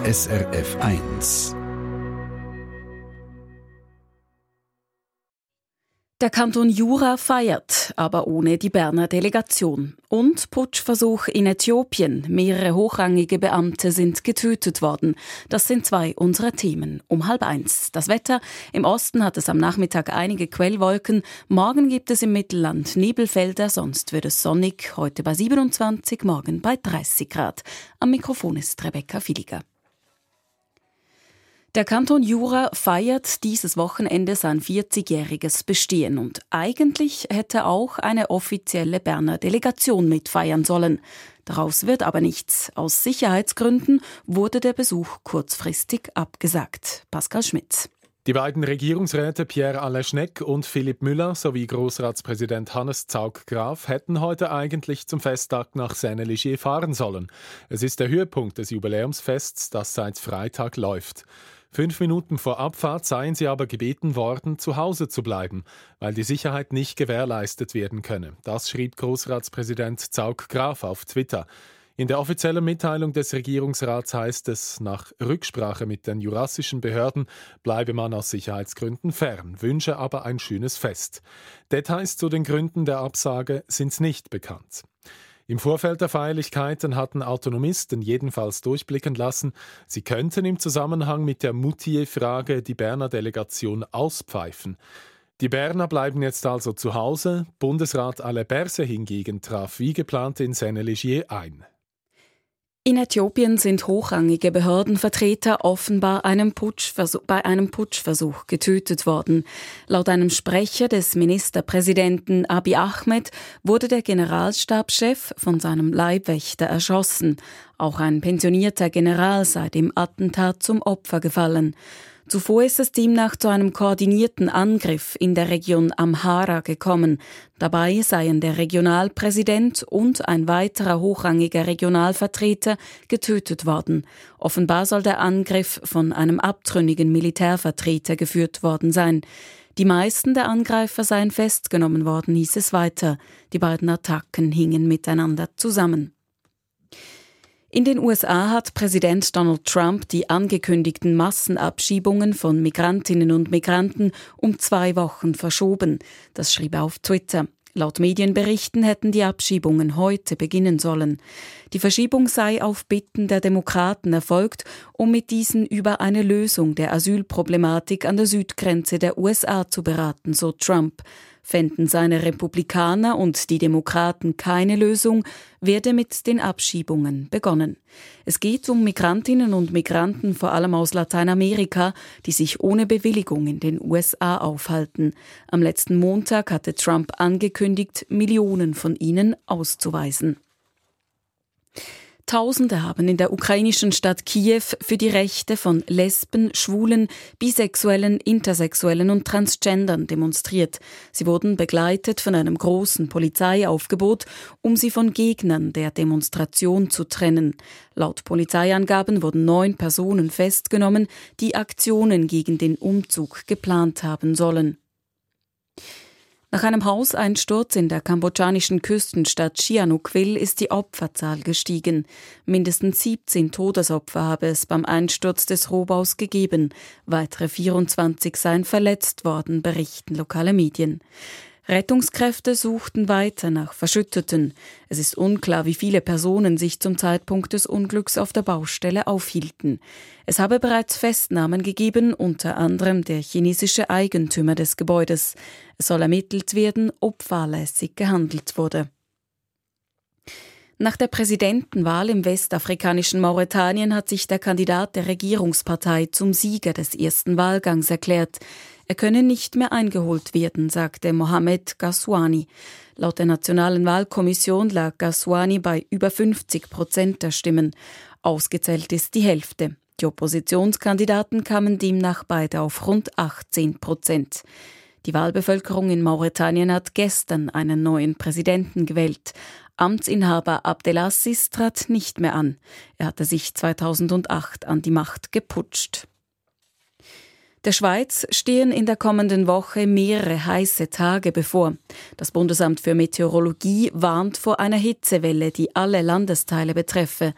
SRF 1. Der Kanton Jura feiert, aber ohne die Berner Delegation. Und Putschversuch in Äthiopien. Mehrere hochrangige Beamte sind getötet worden. Das sind zwei unserer Themen. Um 12:30. Das Wetter. Im Osten hat es am Nachmittag einige Quellwolken. Morgen gibt es im Mittelland Nebelfelder, sonst wird es sonnig. Heute bei 27, morgen bei 30 Grad. Am Mikrofon ist Rebecca Filiger. Der Kanton Jura feiert dieses Wochenende sein 40-jähriges Bestehen und eigentlich hätte auch eine offizielle Berner Delegation mitfeiern sollen. Daraus wird aber nichts. Aus Sicherheitsgründen wurde der Besuch kurzfristig abgesagt. Pascal Schmidt. Die beiden Regierungsräte Pierre Alain Schnegg und Philipp Müller sowie Grossratspräsident Hannes Zaugg-Graf hätten heute eigentlich zum Festtag nach Saint-Léger fahren sollen. Es ist der Höhepunkt des Jubiläumsfests, das seit Freitag läuft. 5 Minuten vor Abfahrt seien sie aber gebeten worden, zu Hause zu bleiben, weil die Sicherheit nicht gewährleistet werden könne. Das schrieb Grossratspräsident Zaugg-Graf auf Twitter. In der offiziellen Mitteilung des Regierungsrats heißt es, nach Rücksprache mit den jurassischen Behörden bleibe man aus Sicherheitsgründen fern, wünsche aber ein schönes Fest. Details zu den Gründen der Absage sind nicht bekannt. Im Vorfeld der Feierlichkeiten hatten Autonomisten jedenfalls durchblicken lassen, sie könnten im Zusammenhang mit der Moutier-Frage die Berner Delegation auspfeifen. Die Berner bleiben jetzt also zu Hause. Bundesrat Alain Berset hingegen traf wie geplant in Saint-Léger ein. In Äthiopien sind hochrangige Behördenvertreter offenbar bei einem Putschversuch getötet worden. Laut einem Sprecher des Ministerpräsidenten Abiy Ahmed wurde der Generalstabschef von seinem Leibwächter erschossen. Auch ein pensionierter General sei dem Attentat zum Opfer gefallen. Zuvor ist es demnach zu einem koordinierten Angriff in der Region Amhara gekommen. Dabei seien der Regionalpräsident und ein weiterer hochrangiger Regionalvertreter getötet worden. Offenbar soll der Angriff von einem abtrünnigen Militärvertreter geführt worden sein. Die meisten der Angreifer seien festgenommen worden, hieß es weiter. Die beiden Attacken hingen miteinander zusammen. In den USA hat Präsident Donald Trump die angekündigten Massenabschiebungen von Migrantinnen und Migranten um 2 Wochen verschoben. Das schrieb er auf Twitter. Laut Medienberichten hätten die Abschiebungen heute beginnen sollen. Die Verschiebung sei auf Bitten der Demokraten erfolgt, um mit diesen über eine Lösung der Asylproblematik an der Südgrenze der USA zu beraten, so Trump. Fänden seine Republikaner und die Demokraten keine Lösung, werde mit den Abschiebungen begonnen. Es geht um Migrantinnen und Migranten vor allem aus Lateinamerika, die sich ohne Bewilligung in den USA aufhalten. Am letzten Montag hatte Trump angekündigt, Millionen von ihnen auszuweisen. Tausende haben in der ukrainischen Stadt Kiew für die Rechte von Lesben, Schwulen, Bisexuellen, Intersexuellen und Transgendern demonstriert. Sie wurden begleitet von einem großen Polizeiaufgebot, um sie von Gegnern der Demonstration zu trennen. Laut Polizeiangaben wurden 9 Personen festgenommen, die Aktionen gegen den Umzug geplant haben sollen. Nach einem Hauseinsturz in der kambodschanischen Küstenstadt Sihanoukville ist die Opferzahl gestiegen. Mindestens 17 Todesopfer habe es beim Einsturz des Rohbaus gegeben. Weitere 24 seien verletzt worden, berichten lokale Medien. Rettungskräfte suchten weiter nach Verschütteten. Es ist unklar, wie viele Personen sich zum Zeitpunkt des Unglücks auf der Baustelle aufhielten. Es habe bereits Festnahmen gegeben, unter anderem der chinesische Eigentümer des Gebäudes. Es soll ermittelt werden, ob fahrlässig gehandelt wurde. Nach der Präsidentenwahl im westafrikanischen Mauretanien hat sich der Kandidat der Regierungspartei zum Sieger des ersten Wahlgangs erklärt. Er könne nicht mehr eingeholt werden, sagte Mohamed Ghazouani. Laut der Nationalen Wahlkommission lag Ghazouani bei über 50% der Stimmen. Ausgezählt ist die Hälfte. Die Oppositionskandidaten kamen demnach beide auf rund 18%. Die Wahlbevölkerung in Mauretanien hat gestern einen neuen Präsidenten gewählt. Amtsinhaber Abdelaziz trat nicht mehr an. Er hatte sich 2008 an die Macht geputscht. Der Schweiz stehen in der kommenden Woche mehrere heiße Tage bevor. Das Bundesamt für Meteorologie warnt vor einer Hitzewelle, die alle Landesteile betreffe.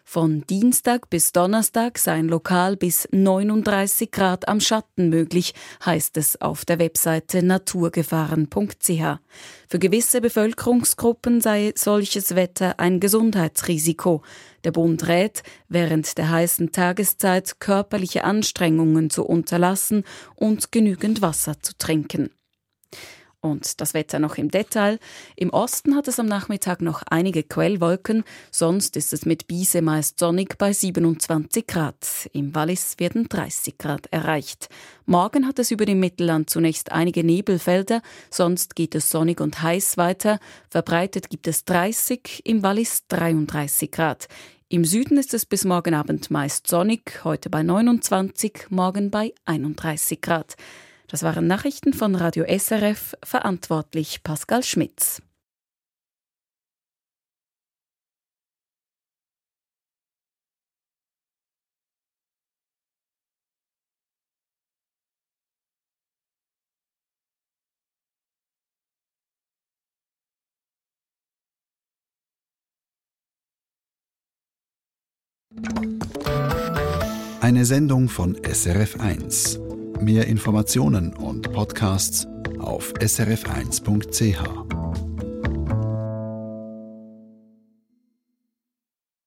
Von Dienstag bis Donnerstag seien lokal bis 39 Grad am Schatten möglich, heißt es auf der Webseite naturgefahren.ch. Für gewisse Bevölkerungsgruppen sei solches Wetter ein Gesundheitsrisiko. Der Bund rät, während der heißen Tageszeit körperliche Anstrengungen zu unterlassen und genügend Wasser zu trinken. Und das Wetter noch im Detail. Im Osten hat es am Nachmittag noch einige Quellwolken, sonst ist es mit Biese meist sonnig bei 27 Grad. Im Wallis werden 30 Grad erreicht. Morgen hat es über dem Mittelland zunächst einige Nebelfelder, sonst geht es sonnig und heiß weiter. Verbreitet gibt es 30, im Wallis 33 Grad. Im Süden ist es bis morgen Abend meist sonnig, heute bei 29, morgen bei 31 Grad. Das waren Nachrichten von Radio SRF, verantwortlich Pascal Schmitz. Eine Sendung von SRF1. Mehr Informationen und Podcasts auf srf1.ch.